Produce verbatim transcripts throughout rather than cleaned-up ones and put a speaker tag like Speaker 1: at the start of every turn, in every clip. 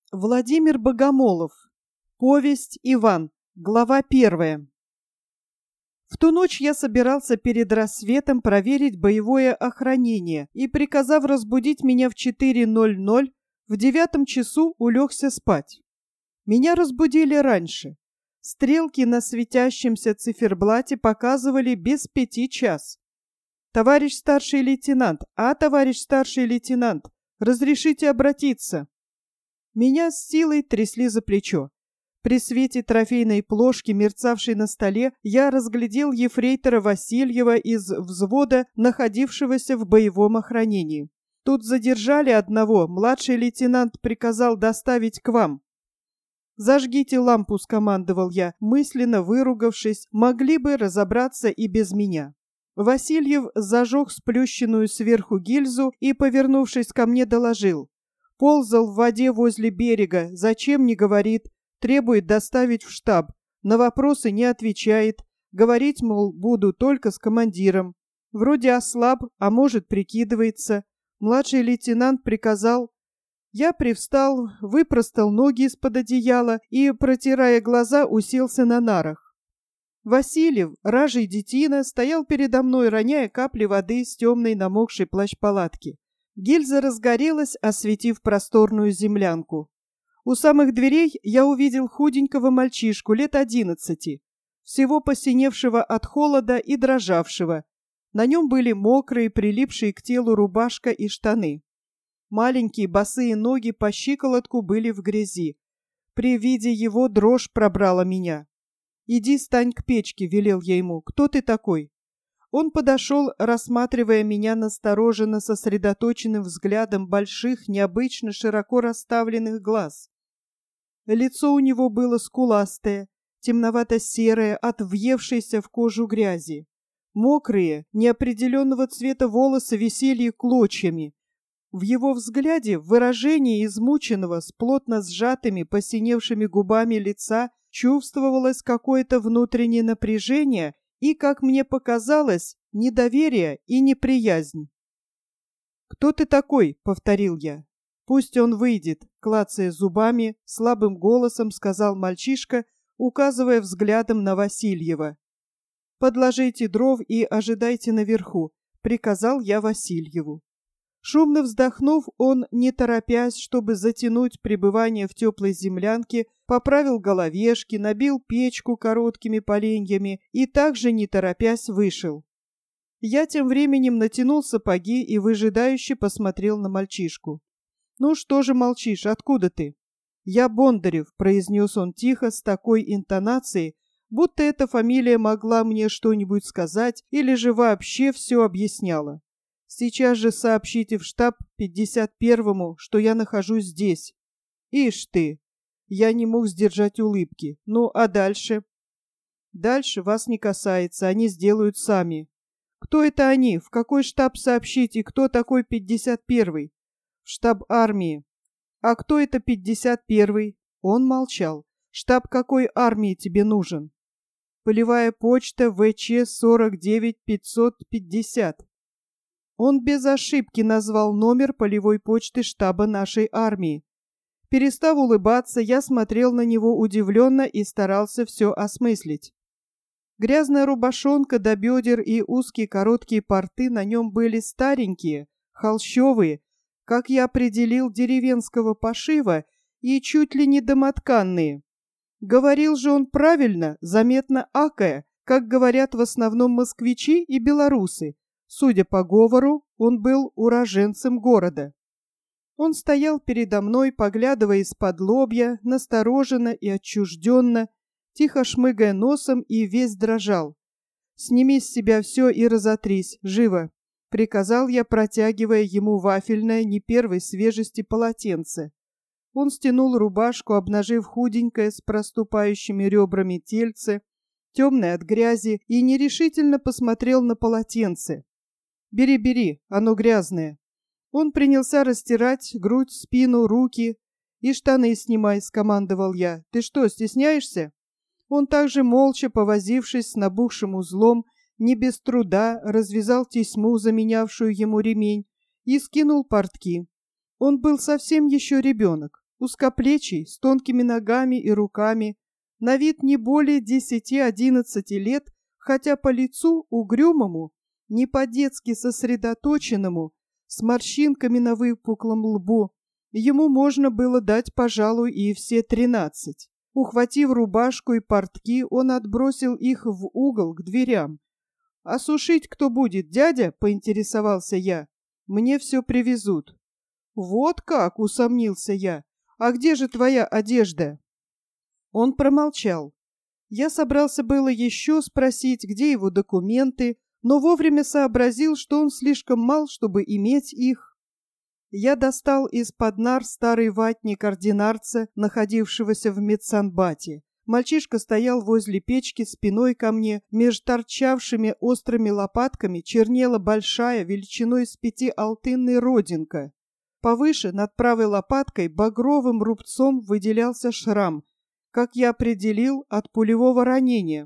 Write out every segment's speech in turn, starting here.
Speaker 1: Владимир Богомолов. Повесть «Иван». Глава первая. В ту ночь я собирался перед рассветом проверить боевое охранение и, приказав разбудить меня в четыре ноль ноль, в девятом часу улегся спать. Меня разбудили раньше. Стрелки на светящемся циферблате показывали без пяти час. «Товарищ старший лейтенант! А, товарищ старший лейтенант! Разрешите обратиться!» Меня с силой трясли за плечо. При свете трофейной плошки, мерцавшей на столе, я разглядел ефрейтора Васильева из взвода, находившегося в боевом охранении. «Тут задержали одного, младший лейтенант приказал доставить к вам». «Зажгите лампу», — скомандовал я, мысленно выругавшись, могли бы разобраться и без меня. Васильев зажег сплющенную сверху гильзу и, повернувшись ко мне, доложил. Ползал в воде возле берега, зачем не говорит, требует доставить в штаб, на вопросы не отвечает, говорить, мол, буду только с командиром. Вроде ослаб, а может прикидывается. Младший лейтенант приказал. Я привстал, выпростал ноги из-под одеяла и, протирая глаза, уселся на нарах. Васильев, ражий детина, стоял передо мной, роняя капли воды с темной намокшей плащ-палатки. Гильза разгорелась, осветив просторную землянку. У самых дверей я увидел худенького мальчишку лет одиннадцати, всего посиневшего от холода и дрожавшего. На нем были мокрые, прилипшие к телу рубашка и штаны. Маленькие босые ноги по щиколотку были в грязи. При виде его дрожь пробрала меня. «Иди, стань к печке», — велел я ему. «Кто ты такой?» Он подошел, рассматривая меня настороженно сосредоточенным взглядом больших, необычно широко расставленных глаз. Лицо у него было скуластое, темновато-серое, от въевшейся в кожу грязи. Мокрые, неопределенного цвета волосы висели клочьями. В его взгляде, в выражении измученного, с плотно сжатыми, посиневшими губами лица, чувствовалось какое-то внутреннее напряжение и, как мне показалось, недоверие и неприязнь. «Кто ты такой?» — повторил я. «Пусть он выйдет», — клацая зубами, слабым голосом сказал мальчишка, указывая взглядом на Васильева. «Подложите дров и ожидайте наверху», — приказал я Васильеву. Шумно вздохнув, он, не торопясь, чтобы затянуть пребывание в теплой землянке, поправил головешки, набил печку короткими поленьями и также, не торопясь, вышел. Я тем временем натянул сапоги и выжидающе посмотрел на мальчишку. «Ну что же молчишь? Откуда ты?» «Я Бондарев», — произнес он тихо, с такой интонацией, будто эта фамилия могла мне что-нибудь сказать или же вообще все объясняла. «Сейчас же сообщите в штаб пятьдесят первому, что я нахожусь здесь». «Ишь ты!» Я не мог сдержать улыбки. «Ну, а дальше?» «Дальше вас не касается, они сделают сами». «Кто это они? В какой штаб сообщите, кто такой пятьдесят первый?» «В штаб армии». «А кто это пятьдесят первый?» Он молчал. «Штаб какой армии тебе нужен?» «Полевая почта ВЧ сорок девять пятьсот пятьдесят». Он без ошибки назвал номер полевой почты штаба нашей армии. Перестав улыбаться, я смотрел на него удивленно и старался все осмыслить. Грязная рубашонка до бедер и узкие короткие порты на нем были старенькие, холщовые, как я определил, деревенского пошива и чуть ли не домотканные. Говорил же он правильно, заметно акая, как говорят в основном москвичи и белорусы. Судя по говору, он был уроженцем города. Он стоял передо мной, поглядывая из-под лобья, настороженно и отчужденно, тихо шмыгая носом и весь дрожал. «Сними с себя все и разотрись, живо!» — приказал я, протягивая ему вафельное, не первой свежести полотенце. Он стянул рубашку, обнажив худенькое с проступающими ребрами тельце, темное от грязи, и нерешительно посмотрел на полотенце. «Бери, бери, оно грязное». Он принялся растирать грудь, спину, руки. «И штаны снимай», — скомандовал я. «Ты что, стесняешься?» Он также, молча повозившись с набухшим узлом, не без труда развязал тесьму, заменявшую ему ремень, и скинул портки. Он был совсем еще ребенок. узкоплечий, с тонкими ногами и руками, на вид не более десяти-одиннадцати лет, хотя по лицу угрюмому, не по-детски сосредоточенному, с морщинками на выпуклом лбу, ему можно было дать, пожалуй, и все тринадцать. Ухватив рубашку и портки, он отбросил их в угол к дверям. «А сушить кто будет, дядя?» — поинтересовался я. «Мне все привезут». «Вот как!» — усомнился я. «А где же твоя одежда?» Он промолчал. Я собрался было еще спросить, где его документы, но вовремя сообразил, что он слишком мал, чтобы иметь их. Я достал из-под нар старый ватник ординарца, находившегося в медсанбате. Мальчишка стоял возле печки спиной ко мне, меж торчавшими острыми лопатками чернела большая, величиной с пятиалтынной родинка. Повыше, над правой лопаткой, багровым рубцом выделялся шрам, как я определил, от пулевого ранения.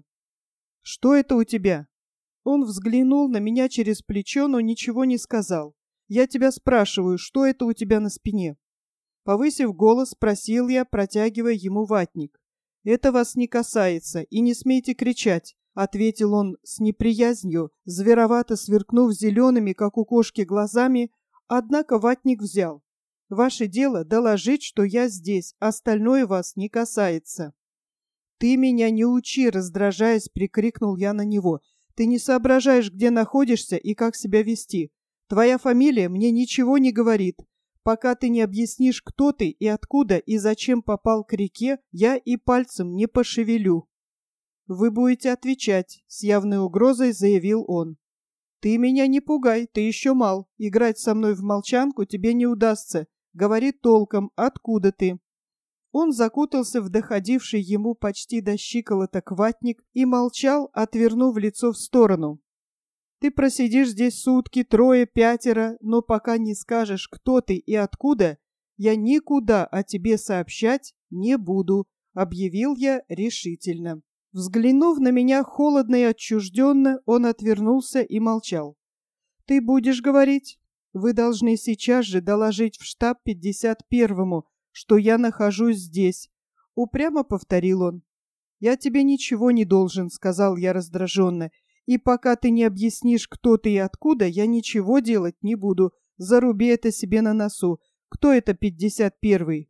Speaker 1: «Что это у тебя?» Он взглянул на меня через плечо, но ничего не сказал. «Я тебя спрашиваю, что это у тебя на спине?» Повысив голос, спросил я, протягивая ему ватник. «Это вас не касается, и не смейте кричать», — ответил он с неприязнью, зверовато сверкнув зелеными, как у кошки, глазами, однако ватник взял. «Ваше дело доложить, что я здесь, остальное вас не касается». «Ты меня не учи», — раздражаясь, прикрикнул я на него. «Ты не соображаешь, где находишься и как себя вести. Твоя фамилия мне ничего не говорит. Пока ты не объяснишь, кто ты и откуда и зачем попал к реке, я и пальцем не пошевелю». «Вы будете отвечать», — с явной угрозой заявил он. «Ты меня не пугай, ты еще мал. Играть со мной в молчанку тебе не удастся. Говори толком, откуда ты». Он закутался в доходивший ему почти до щиколоток ватник и молчал, отвернув лицо в сторону. «Ты просидишь здесь сутки, трое, пятеро, но пока не скажешь, кто ты и откуда, я никуда о тебе сообщать не буду», — объявил я решительно. Взглянув на меня холодно и отчужденно, он отвернулся и молчал. «Ты будешь говорить? Вы должны сейчас же доложить в штаб пятьдесят первому, что я нахожусь здесь», — упрямо повторил он. «Я тебе ничего не должен», — сказал я раздраженно. «И пока ты не объяснишь, кто ты и откуда, я ничего делать не буду. Заруби это себе на носу. Кто это пятьдесят первый?»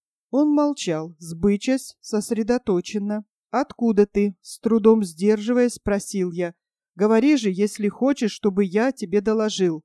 Speaker 1: Он молчал, сбычась, сосредоточенно. «Откуда ты?» — с трудом сдерживаясь, спросил я. «Говори же, если хочешь, чтобы я тебе доложил».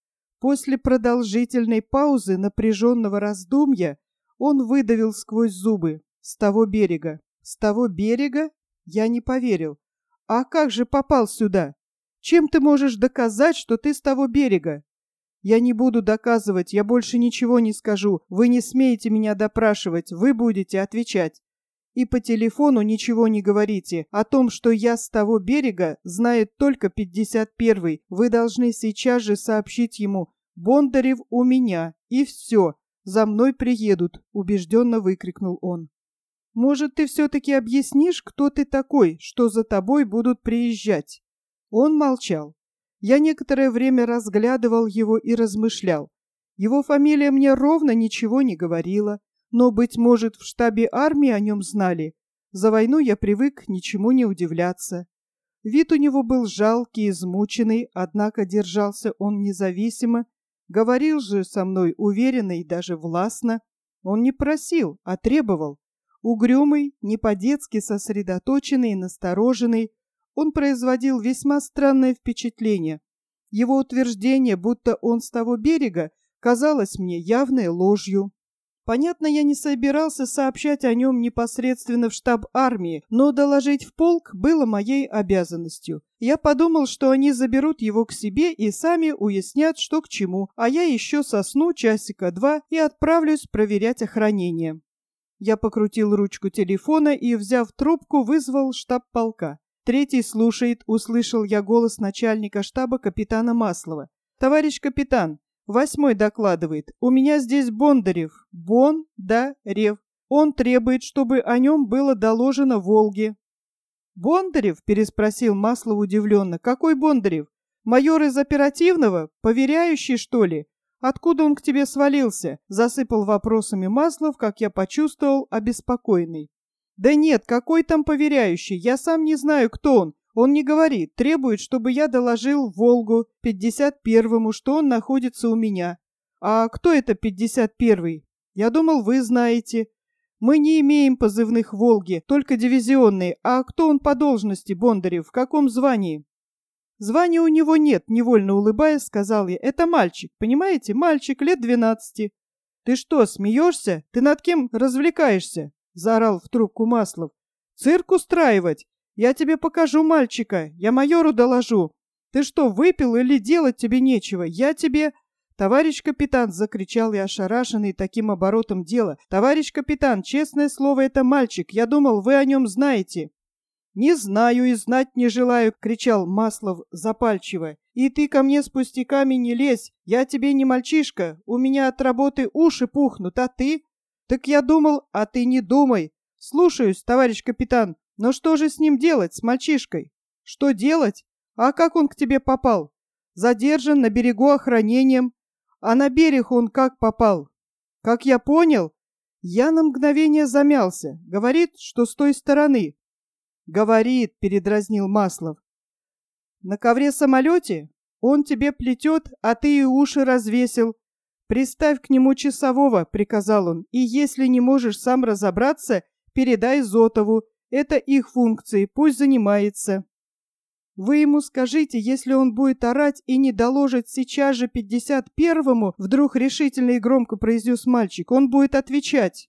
Speaker 1: После продолжительной паузы, напряженного раздумья, он выдавил сквозь зубы: «С того берега». «С того берега?» Я не поверил. «А как же попал сюда? Чем ты можешь доказать, что ты с того берега?» «Я не буду доказывать, я больше ничего не скажу. Вы не смеете меня допрашивать, вы будете отвечать. И по телефону ничего не говорите. О том, что я с того берега, знает только пятьдесят первый. Вы должны сейчас же сообщить ему: Бондарев у меня, и все. За мной приедут», — убежденно выкрикнул он. «Может, ты все-таки объяснишь, кто ты такой, что за тобой будут приезжать?» Он молчал. Я некоторое время разглядывал его и размышлял. Его фамилия мне ровно ничего не говорила, но, быть может, в штабе армии о нем знали. За войну я привык ничему не удивляться. Вид у него был жалкий, измученный, однако держался он независимо, говорил же со мной уверенно и даже властно. Он не просил, а требовал. Угрюмый, не по-детски сосредоточенный и настороженный, он производил весьма странное впечатление. Его утверждение, будто он с того берега, казалось мне явной ложью. Понятно, я не собирался сообщать о нем непосредственно в штаб армии, но доложить в полк было моей обязанностью. Я подумал, что они заберут его к себе и сами уяснят, что к чему, а я еще сосну часика два и отправлюсь проверять охранение. Я покрутил ручку телефона и, взяв трубку, вызвал штаб полка. «Третий слушает», — услышал я голос начальника штаба капитана Маслова. «Товарищ капитан, восьмой докладывает. У меня здесь Бондарев. Бон-да-рев. Он требует, чтобы о нем было доложено Волге». «Бондарев?» — переспросил Маслов удивленно. «Какой Бондарев? Майор из оперативного? Поверяющий, что ли? Откуда он к тебе свалился?» — засыпал вопросами Маслов, как я почувствовал, обеспокоенный. «Да нет, какой там поверяющий? Я сам не знаю, кто он. Он не говорит, требует, чтобы я доложил Волгу пятьдесят первому, что он находится у меня. А кто это пятьдесят первый? Я думал, вы знаете. Мы не имеем позывных Волги, только дивизионные. А кто он по должности, Бондарев? В каком звании?» «Звания у него нет», — невольно улыбаясь, сказал я. «Это мальчик, понимаете? Мальчик, лет двенадцати». «Ты что, смеешься? Ты над кем развлекаешься?» — заорал в трубку Маслов. «Цирк устраивать? Я тебе покажу мальчика, я майору доложу. Ты что, выпил или делать тебе нечего? Я тебе...» «Товарищ капитан!» — закричал я, ошарашенный таким оборотом дела. «Товарищ капитан, честное слово, это мальчик. Я думал, вы о нем знаете». «Не знаю и знать не желаю!» — кричал Маслов запальчиво. «И ты ко мне с пустяками не лезь! Я тебе не мальчишка! У меня от работы уши пухнут, а ты?» «Так я думал, а ты не думай!» «Слушаюсь, товарищ капитан, но что же с ним делать, с мальчишкой?» «Что делать? А как он к тебе попал?» «Задержан на берегу охранением». «А на берег он как попал?» «Как я понял?» Я на мгновение замялся. Говорит, что с той стороны. «Говорит», — передразнил Маслов. «На ковре-самолете? Он тебе плетет, а ты и уши развесил. Приставь к нему часового», — приказал он, «и если не можешь сам разобраться, передай Зотову. Это их функции, пусть занимается». «Вы ему скажите, если он будет орать и не доложит сейчас же пятьдесят первому», — вдруг решительно и громко произнес мальчик, — «он будет отвечать».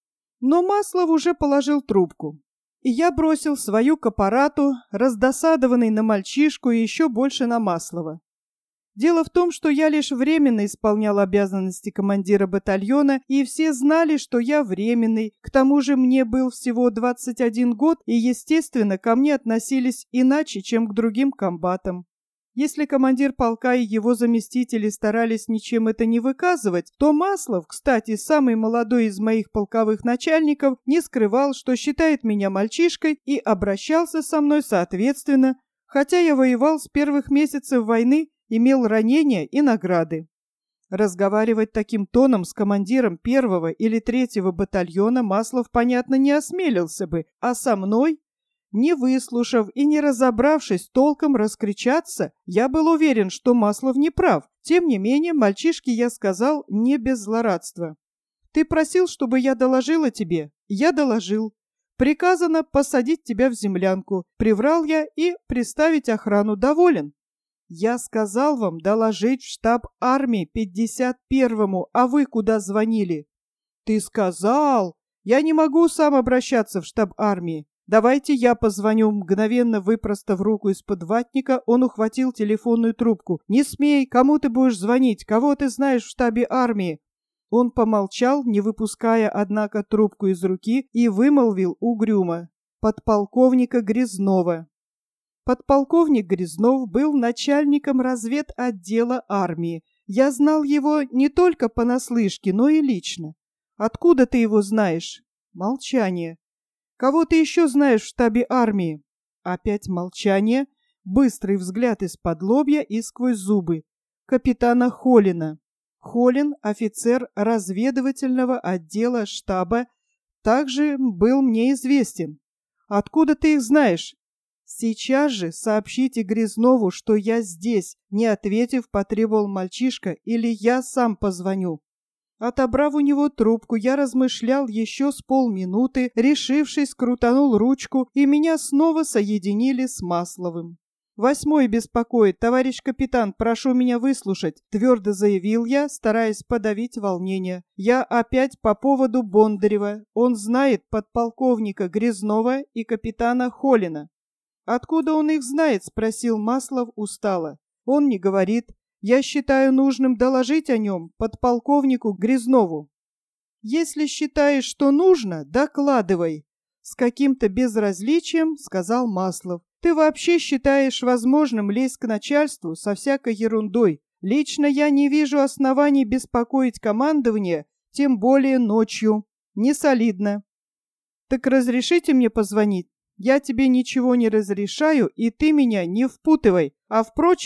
Speaker 1: Но Маслов уже положил трубку. И я бросил свою к аппарату, раздосадованный на мальчишку и еще больше на Маслова. Дело в том, что я лишь временно исполнял обязанности командира батальона, и все знали, что я временный. К тому же мне был всего двадцать один год, и, естественно, ко мне относились иначе, чем к другим комбатам. Если командир полка и его заместители старались ничем это не выказывать, то Маслов, кстати, самый молодой из моих полковых начальников, не скрывал, что считает меня мальчишкой и обращался со мной соответственно, хотя я воевал с первых месяцев войны, имел ранения и награды. Разговаривать таким тоном с командиром первого или третьего батальона Маслов, понятно, не осмелился бы, а со мной, не выслушав и не разобравшись толком раскричаться, я был уверен, что Маслов не прав. Тем не менее, мальчишке я сказал не без злорадства. «Ты просил, чтобы я доложила тебе? Я доложил. Приказано посадить тебя в землянку. Приврал я и приставить охрану. Доволен?» «Я сказал вам доложить в штаб армии пятьдесят первому, а вы куда звонили?» «Ты сказал! Я не могу сам обращаться в штаб армии. Давайте я позвоню». Мгновенно выпростав руку из-под ватника, он ухватил телефонную трубку. «Не смей! Кому ты будешь звонить? Кого ты знаешь в штабе армии?» Он помолчал, не выпуская, однако, трубку из руки, и вымолвил угрюмо: «Подполковника Грязнова». Подполковник Грязнов был начальником разведотдела армии. Я знал его не только понаслышке, но и лично. «Откуда ты его знаешь?» Молчание. «Кого ты еще знаешь в штабе армии?» Опять молчание, быстрый взгляд из-под лобья и сквозь зубы. «Капитана Холина». Холин, офицер разведывательного отдела штаба, также был мне известен. «Откуда ты их знаешь?» «Сейчас же сообщите Грязнову, что я здесь», — не ответив, потребовал мальчишка, «или я сам позвоню». Отобрав у него трубку, я размышлял еще с полминуты, решившись, крутанул ручку, и меня снова соединили с Масловым. «Восьмой беспокоит, товарищ капитан, прошу меня выслушать», — твердо заявил я, стараясь подавить волнение. «Я опять по поводу Бондарева. Он знает подполковника Грязнова и капитана Холина». «Откуда он их знает?» — спросил Маслов устало. «Он не говорит. Я считаю нужным доложить о нем подполковнику Грязнову». «Если считаешь, что нужно, докладывай», — с каким-то безразличием сказал Маслов. «Ты вообще считаешь возможным лезть к начальству со всякой ерундой. Лично я не вижу оснований беспокоить командование, тем более ночью. Не солидно». «Так разрешите мне позвонить?» «Я тебе ничего не разрешаю, и ты меня не впутывай. А, впрочем,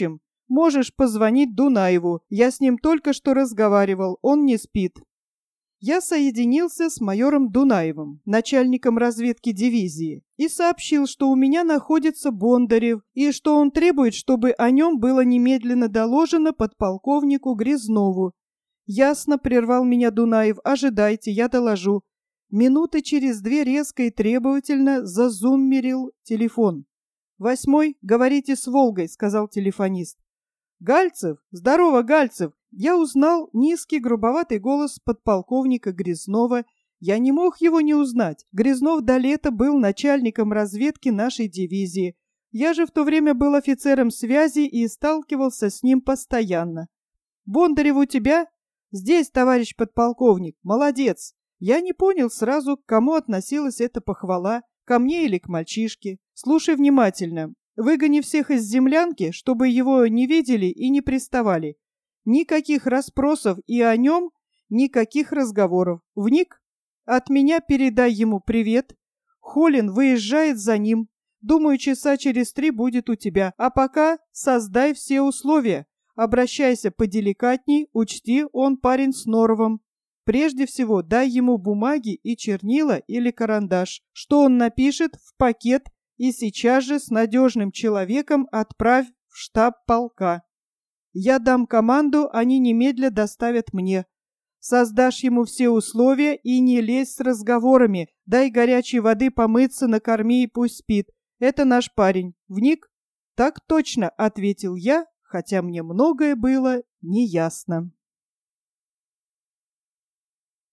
Speaker 1: Можешь позвонить Дунаеву. Я с ним только что разговаривал, он не спит». Я соединился с майором Дунаевым, начальником разведки дивизии, и сообщил, что у меня находится Бондарев, и что он требует, чтобы о нем было немедленно доложено подполковнику Грязнову. «Ясно», — прервал меня Дунаев, — «ожидайте, я доложу». Минуты через две резко и требовательно зазуммерил телефон. «Восьмой, говорите с Волгой», — сказал телефонист. «Гальцев? Здорово, Гальцев!» Я узнал низкий грубоватый голос подполковника Грязнова. Я не мог его не узнать. Грязнов до лета был начальником разведки нашей дивизии. Я же в то время был офицером связи и сталкивался с ним постоянно. «Бондарев у тебя?» «Здесь, товарищ подполковник. Молодец!» Я не понял сразу, к кому относилась эта похвала, ко мне или к мальчишке. «Слушай внимательно. Выгони всех из землянки, чтобы его не видели и не приставали. Никаких расспросов и о нем, никаких разговоров. Вник? От меня передай ему привет. Холин выезжает за ним. Думаю, часа через три будет у тебя. А пока создай все условия. Обращайся поделикатней, учти, он парень с норовом. Прежде всего, дай ему бумаги и чернила или карандаш. Что он напишет, в пакет, и сейчас же с надежным человеком отправь в штаб полка. Я дам команду, они немедля доставят мне. Создашь ему все условия и не лезь с разговорами. Дай горячей воды помыться, накорми и пусть спит. Это наш парень. Вник?» «Так точно», — ответил я, хотя мне многое было неясно.